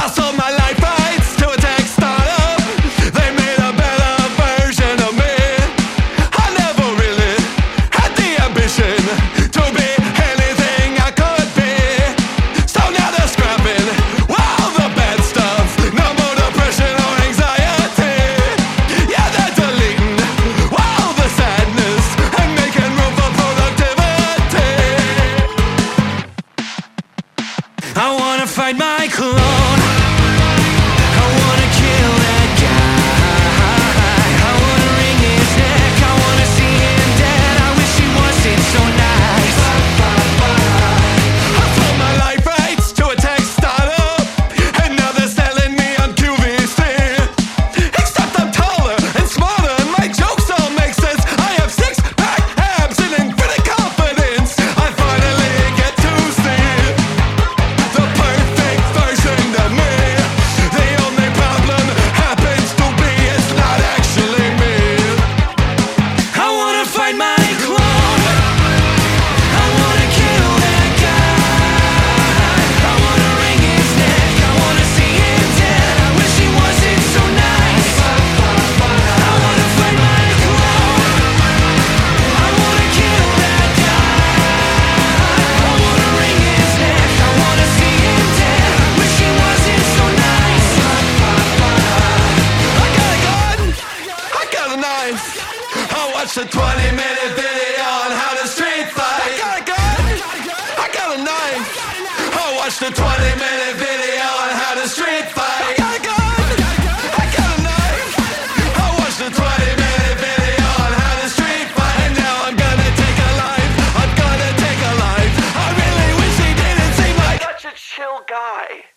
I sold my life rights to a tech startup. They made a better version of me. I never really had the ambition to be anything I could be. So now they're scrapping all the bad stuff. No more depression or anxiety. Yeah, they're deleting all the sadness and making room for productivity. I wanna find my clone. I wanna kill that guy. I wanna wring his neck. I wanna see him dead. I wish he wasn't so nice. I sold my life rights to a tech startup, and now they're selling me on QVC. Except I'm taller and smarter, and my jokes all make sense. I have six-pack abs and infinite confidence. I finally get to see the perfect version of me. The only problem happens to be it's not actually me. I wanna find my clone. I wanna kill that guy. I wanna wring his neck. I wanna see him dead. I wish he wasn't so nice. I wanna find my clone. I wanna kill that guy. I wanna wring his neck. I wanna see him dead. I wish he wasn't so nice. I got a gun. I got a knife. I watched a 20-minute video on how to street fight. I got a gun. I got a knife. I watched a 20-minute video on how to street fight. I got a gun. I got a knife. I watched a 20-minute video on how to street fight. And now I'm gonna take a life. I'm gonna take a life. I really wish he didn't seem like such a chill guy.